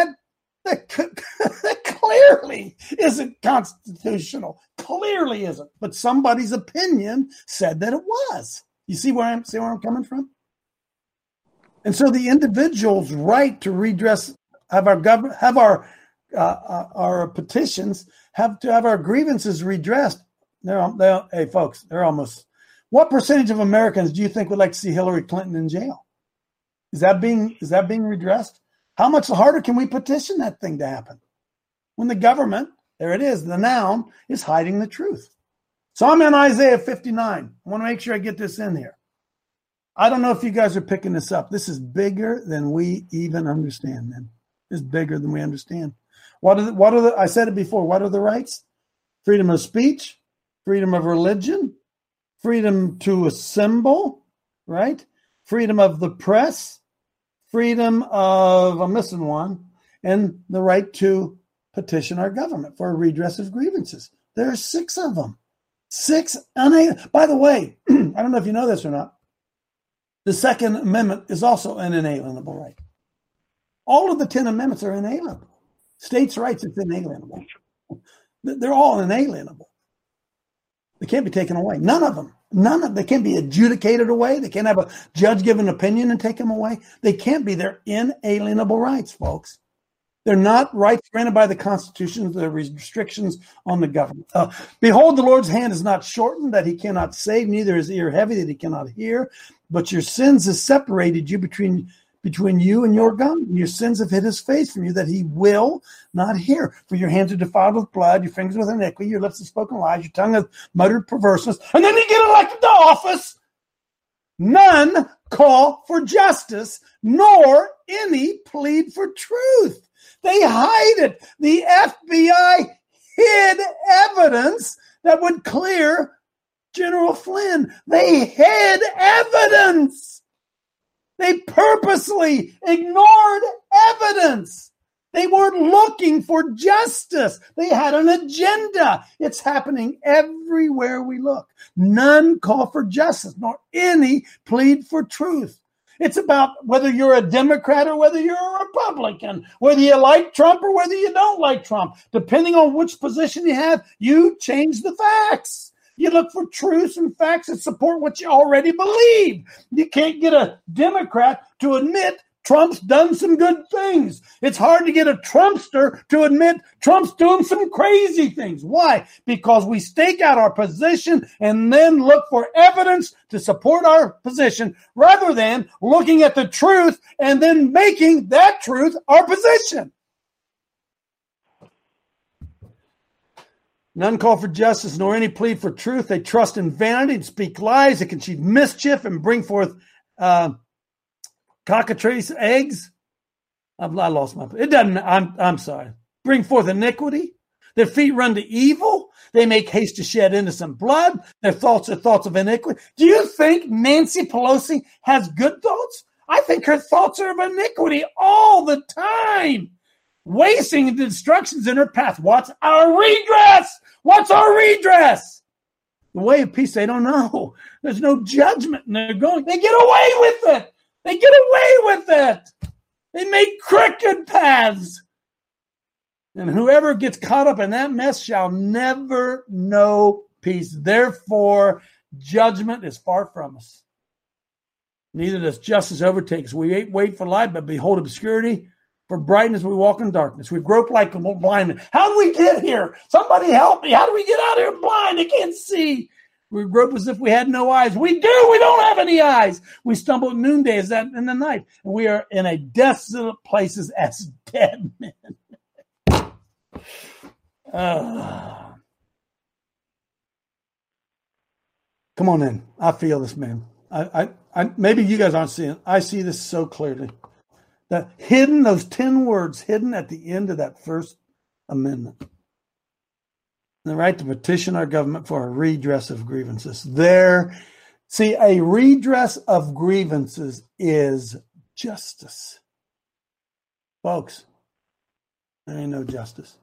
clearly isn't constitutional. Clearly isn't. But somebody's opinion said that it was. You see where I'm coming from? And so the individual's right to redress, have our petitions, have to have our grievances redressed. Hey folks, they're almost. What percentage of Americans do you think would like to see Hillary Clinton in jail? Is that being redressed? How much harder can we petition that thing to happen? When the government, there it is, the noun, is hiding the truth. So I'm in Isaiah 59. I want to make sure I get this in here. I don't know if you guys are picking this up. This is bigger than we even understand, man. It's bigger than we understand. I said it before. What are the rights? Freedom of speech, freedom of religion, freedom to assemble, right? Freedom of the press, freedom of, I'm missing one, and the right to petition our government for a redress of grievances. There are 6 of them. 6 unalienable. By the way, I don't know if you know this or not. The Second Amendment is also an inalienable right. All of the 10 amendments are inalienable. States' rights, it's inalienable. They're all inalienable. They can't be taken away. None of them. They can't be adjudicated away. They can't have a judge give an opinion and take them away. They can't be. They're inalienable rights, folks. They're not rights granted by the Constitution. They're restrictions on the government. Behold, the Lord's hand is not shortened that he cannot save, neither is ear heavy that he cannot hear. But your sins have separated you between you and your God. And your sins have hid his face from you that he will not hear. For your hands are defiled with blood, your fingers with iniquity, your lips have spoken lies, your tongue hath muttered perverseness. And then you get elected to office. None call for justice, nor any plead for truth. They hide it. The FBI hid evidence that would clear General Flynn. They hid evidence. They purposely ignored evidence. They weren't looking for justice. They had an agenda. It's happening everywhere we look. None call for justice, nor any plead for truth. It's about whether you're a Democrat or whether you're a Republican, whether you like Trump or whether you don't like Trump. Depending on which position you have, you change the facts. You look for truths and facts that support what you already believe. You can't get a Democrat to admit Trump's done some good things. It's hard to get a Trumpster to admit Trump's doing some crazy things. Why? Because we stake out our position and then look for evidence to support our position rather than looking at the truth and then making that truth our position. None call for justice, nor any plead for truth. They trust in vanity and speak lies. They conceive mischief and bring forth cockatrice eggs. I lost my. It doesn't. I'm sorry. Bring forth iniquity. Their feet run to evil. They make haste to shed innocent blood. Their thoughts are thoughts of iniquity. Do you think Nancy Pelosi has good thoughts? I think her thoughts are of iniquity all the time. Wasting the instructions in her path. What's our redress? What's our redress? The way of peace, they don't know. There's no judgment, and they get away with it. They get away with it. They make crooked paths. And whoever gets caught up in that mess shall never know peace. Therefore, judgment is far from us. Neither does justice overtake us. We wait for light, but behold obscurity. For brightness, we walk in darkness. We grope like blind men. How do we get here? Somebody help me. How do we get out of here blind? I can't see. We grope as if we had no eyes. We do. We don't have any eyes. We stumble at noonday as that in the night. And we are in a desolate places as dead men. Come on in. I feel this, man. I maybe you guys aren't seeing it. I see this so clearly. That hidden, those 10 words hidden at the end of that First Amendment. The right to petition our government for a redress of grievances. See, a redress of grievances is justice. Folks, there ain't no justice.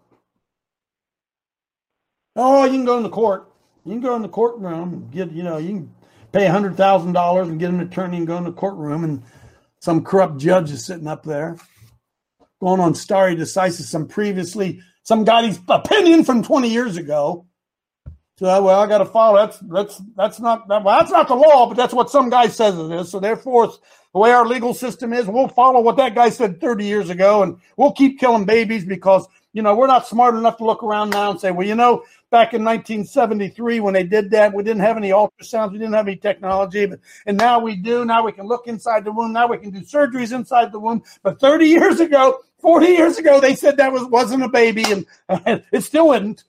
Oh, you can go in the court. You can go in the courtroom and get, you can pay $100,000 and get an attorney and go in the courtroom, and some corrupt judge is sitting up there going on stare decisis, some guy's opinion from 20 years ago. So, I got to follow. That's not the law, but that's what some guy says it is. So therefore, the way our legal system is, we'll follow what that guy said 30 years ago, and we'll keep killing babies because, we're not smart enough to look around now and say, well, back in 1973 when they did that, we didn't have any ultrasounds, we didn't have any technology, and now we do. Now we can look inside the womb. Now we can do surgeries inside the womb. But 30 years ago, 40 years ago, they said that wasn't a baby, and it still isn't.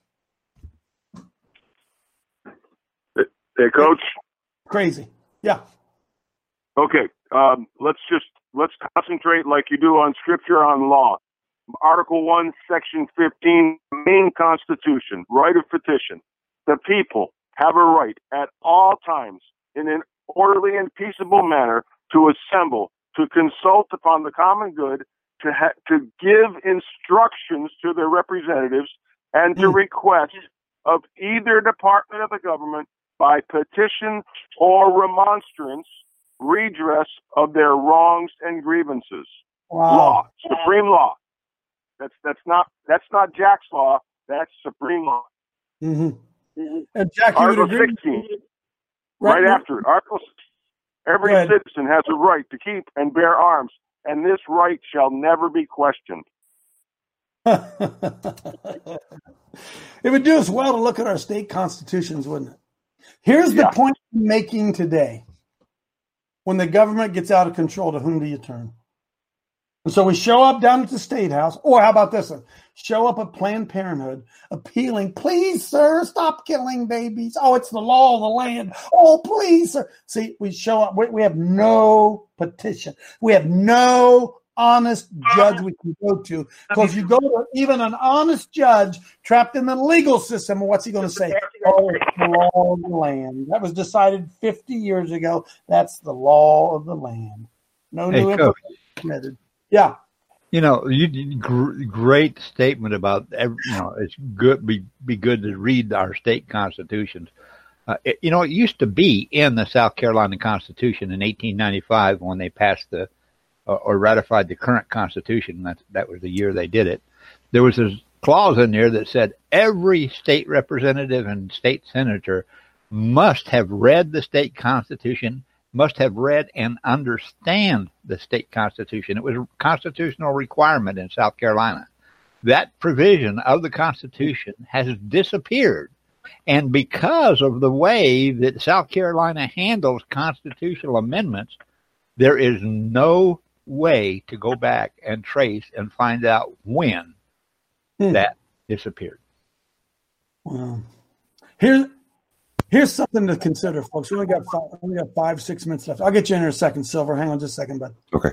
Hey, Coach. Crazy. Yeah. Okay. Let's concentrate like you do on Scripture, on law. Article 1, Section 15, main Constitution, right of petition. The people have a right at all times in an orderly and peaceable manner to assemble, to consult upon the common good, to give instructions to their representatives, and to request of either department of the government by petition or remonstrance redress of their wrongs and grievances. Wow. Law, supreme law. That's not Jack's law. That's supreme law. Mm-hmm. And Jack, you Article would agree? 16, right after it. Article 16, every citizen has a right to keep and bear arms, and this right shall never be questioned. It would do us well to look at our state constitutions, wouldn't it? Here's the point I'm making today. When the government gets out of control, to whom do you turn? And so we show up down at the State House, or how about this one? Show up at Planned Parenthood appealing, please, sir, stop killing babies. Oh, it's the law of the land. Oh, please, sir. See, we show up. We have no petition. We have no honest judge we can go to. Because you go to even an honest judge trapped in the legal system, what's he going to say? Oh, it's the law of the land. That was decided 50 years ago. That's the law of the land. No new information permitted. Yeah. Great statement about, it's good, be good to read our state constitutions. It used to be in the South Carolina Constitution in 1895 when they passed or ratified the current Constitution. That was the year they did it. There was this clause in there that said every state representative and state senator must have read the state constitution, must have read and understand the state constitution. It was a constitutional requirement in South Carolina. That provision of the Constitution has disappeared. And because of the way that South Carolina handles constitutional amendments, there is no way to go back and trace and find out when that disappeared. Wow. Here's something to consider, folks. We only got 5-6 minutes left. I'll get you in a second, Silver. Hang on just a second, bud. Okay.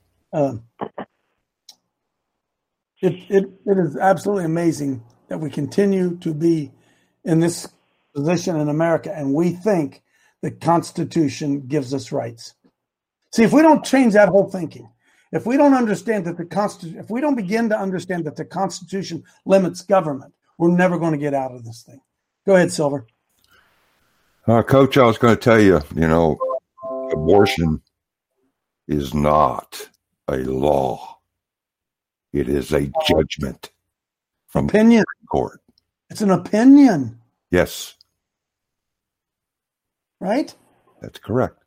It is absolutely amazing that we continue to be in this position in America, and we think the Constitution gives us rights. See, if we don't change that whole thinking, if we don't understand that if we don't begin to understand that the Constitution limits government, we're never going to get out of this thing. Go ahead, Silver. Coach, I was going to tell you, abortion is not a law. It is a judgment from opinion. The Supreme Court. It's an opinion. Yes. Right? That's correct.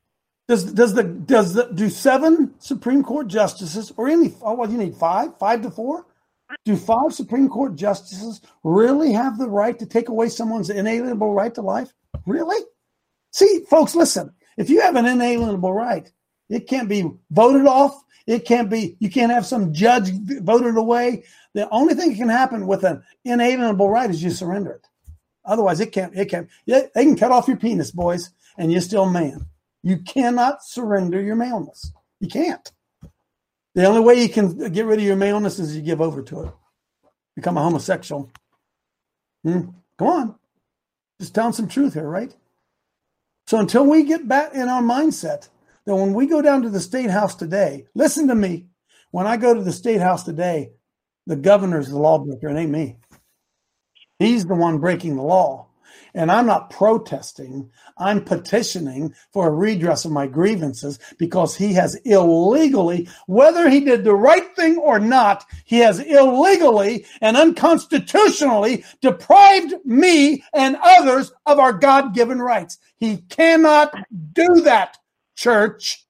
Do 7 Supreme Court justices, or you need 5 to 4? Do 5 Supreme Court justices really have the right to take away someone's inalienable right to life? Really? See, folks, listen. If you have an inalienable right, it can't be voted off. It can't be, you can't have some judge voted away. The only thing that can happen with an inalienable right is you surrender it. Otherwise, they can cut off your penis, boys, and you're still a man. You cannot surrender your maleness. You can't. The only way you can get rid of your maleness is you give over to it. Become a homosexual. Come on. Just telling some truth here, right? So until we get back in our mindset that when we go down to the State House today, listen to me. When I go to the State House today, the governor's the lawbreaker, it ain't me. He's the one breaking the law. And I'm not protesting. I'm petitioning for a redress of my grievances because he has illegally, whether he did the right thing or not, he has illegally and unconstitutionally deprived me and others of our God-given rights. He cannot do that, church.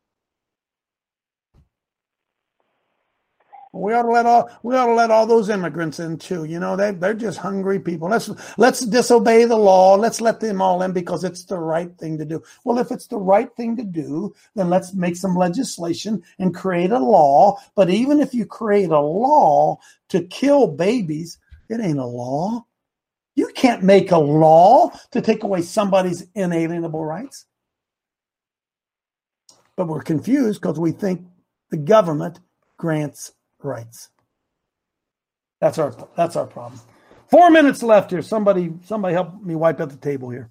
We ought to let all those immigrants in too. You know, they're just hungry people. Let's disobey the law. Let's let them all in because it's the right thing to do. Well, if it's the right thing to do, then let's make some legislation and create a law. But even if you create a law to kill babies, it ain't a law. You can't make a law to take away somebody's inalienable rights. But we're confused because we think the government grants rights. That's our problem. 4 minutes left here. Somebody help me wipe out the table here.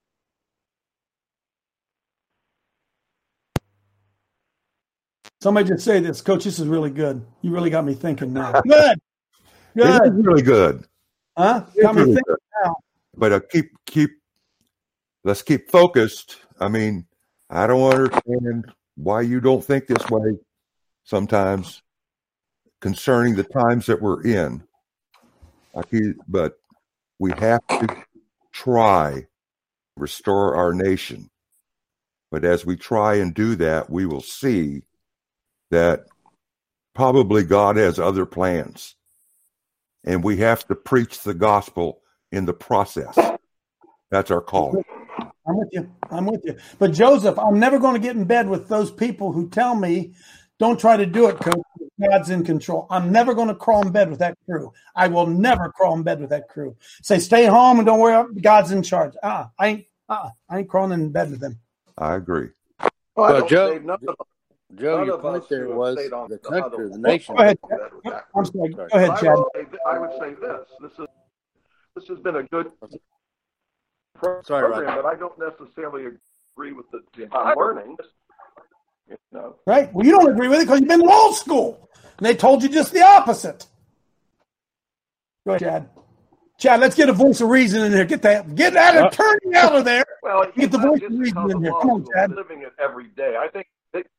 Somebody just say this, Coach. This is really good. You really got me thinking now. Good. It is really good. Huh? Got me really thinking good. now. But let's keep focused. I mean, I don't understand why you don't think this way sometimes concerning the times that we're in. But we have to try to restore our nation. But as we try and do that, we will see that probably God has other plans. And we have to preach the gospel in the process. That's our call. I'm with you. But Joseph, I'm never going to get in bed with those people who tell me, don't try to do it, Coach. God's in control. I'm never going to crawl in bed with that crew. I will never crawl in bed with that crew. Say, stay home and don't worry about God's in charge. I ain't crawling in bed with them. I agree. Well, Joe, your point there was the country, the nation. Go ahead. I'm sorry. Go ahead, Chad. I would say this has been a good program, but I don't necessarily agree with the learning. You know. Right. Well, you don't agree with it because you've been in law school, and they told you just the opposite. Go ahead, Chad. Chad, let's get a voice of reason in here. Get that attorney out of there. Well, get the voice of reason in here. Come on, Chad. Living it every day. I think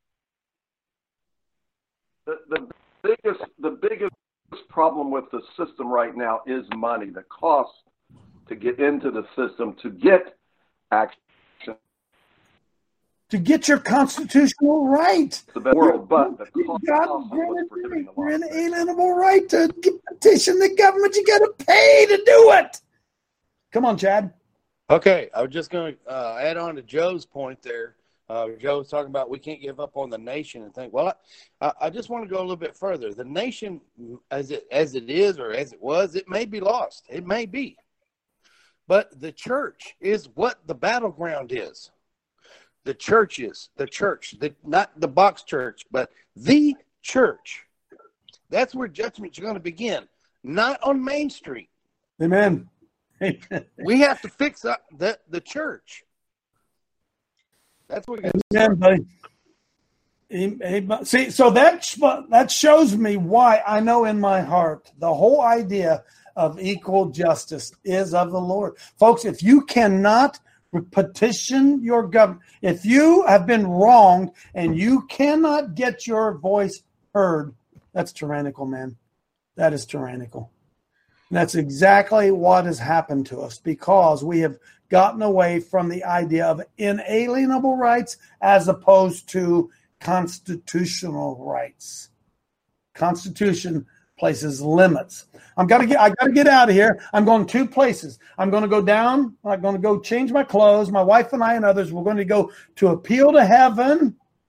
the biggest problem with the system right now is money. The cost to get into the system, to get action. To get your constitutional right. The best world, but the you're an inalienable right to petition the government. You got to pay to do it. Come on, Chad. Okay, I was just going to add on to Joe's point there. Joe was talking about we can't give up on the nation and think. Well, I just want to go a little bit further. The nation, as it is or as it was, it may be lost. It may be. But the church is what the battleground is. The church is the church, not the box church, but the church. That's where judgment's going to begin, not on Main Street. Amen. We have to fix up the church. That's what we got to buddy. See, so that shows me why I know in my heart the whole idea of equal justice is of the Lord. Folks, if you cannot petition your government, if you have been wronged and you cannot get your voice heard, that's tyrannical, man. That is tyrannical. And that's exactly what has happened to us because we have gotten away from the idea of inalienable rights as opposed to constitutional rights. Constitution places limits. I got to get out of here. I'm going 2 places. I'm going to go down. I'm going to go change my clothes. My wife and I and others, we're going to go to appeal to heaven.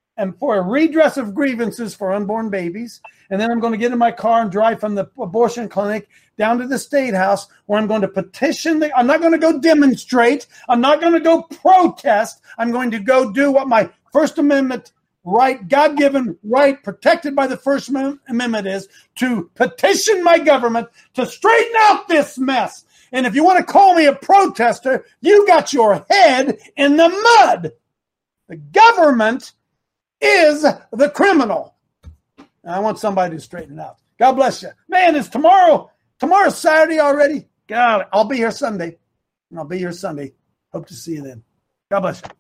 and for a redress of grievances for unborn babies. And then I'm going to get in my car and drive from the abortion clinic down to the State House, where I'm going to petition. I'm not going to go demonstrate. I'm not going to go protest. I'm going to go do what my First Amendment right, God-given right, protected by the First Amendment is, to petition my government to straighten out this mess. And if you want to call me a protester, you got your head in the mud. The government is the criminal. And I want somebody to straighten it out. God bless you. Man, it's tomorrow. Tomorrow's Saturday already. God, I'll be here Sunday. Hope to see you then. God bless you.